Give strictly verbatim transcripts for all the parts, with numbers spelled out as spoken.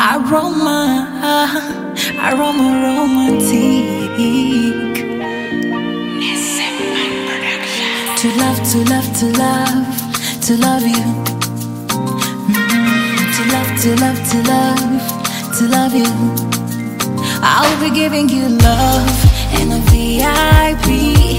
Aroma, aroma romantic. To love, to love, to love, to love you. Mm, to love, to love, to love, to love you. I'll be giving you love and a V I P.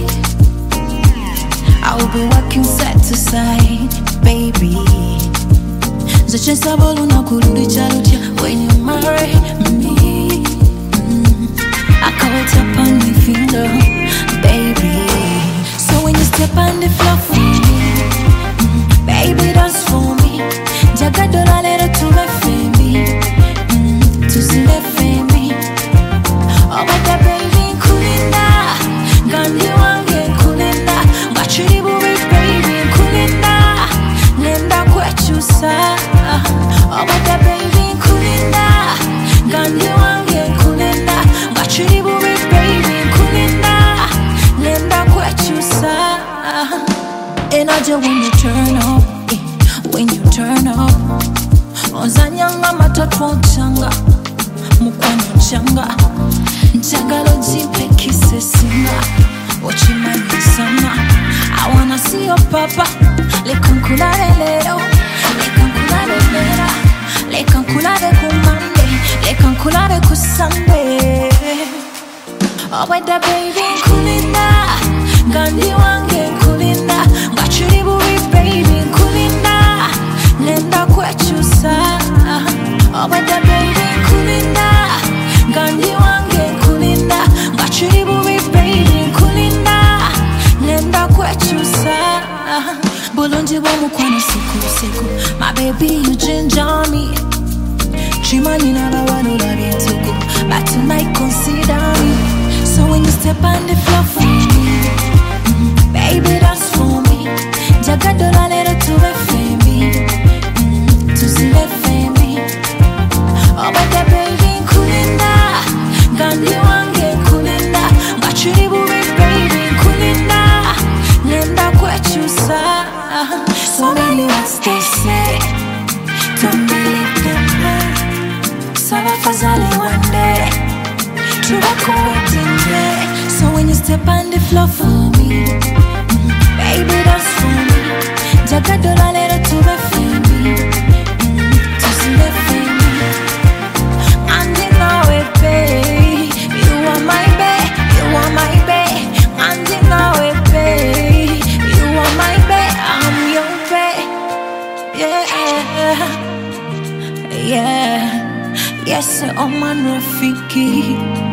I'll be working side to side, baby. Zote sabolu na kurudi chalutia when you marry me. Mm, I call tap on the finger, baby. So when you step on the floor for me, mm, baby dance for me. Jaga dola lero to my family, mm, to see my family. Oh but that baby kulinda, gandhi wange kulinda, bachiri bubi baby kulinda, nenda kwechusa. Oh but that baby kulinda, gandhi wange kulinda, bachiri bubi baby kulinda, nenda kwechusa. And I just when you turn up, eh, when you turn up, ozanyanga matatu changa, mukwano changa, changalo jipe kisesinga, ochimani sana. I wanna see your papa, lekankulare lero, lekankulare lera, lekankulare kumande, lekankulare kusande. Oh but that baby kulinda, gandhi wange kulinda, bachiri bubi baby kulinda, nenda kwechusa. Oh but that baby kulinda, gandhi wange kulinda, bachiri bubi baby kulinda, nenda kwechusa. Bulungi bw'omukwano siku siku, my baby you ginger me. Chimanyi n'abawala olabye entuku, but tonight consider me. So when you step on the floor for me, mm, baby dance for me. Jaga dola lero to my family, mm, to see my family. Oh but that baby kulinda, gandhi wange kulinda, bachiri bubi baby kulinda, nenda kwechusa. So many words they say, don't believe them. Saba fazali one day, so when you step on the floor for me, mm, baby dance for me. Jaga dola lero to my family, mm, to see my family. And you know it, babe, you are my babe, you are my babe. And you know it, babe, you are my babe, I'm your babe. Yeah, yeah. Yes, oh man, Rafiki.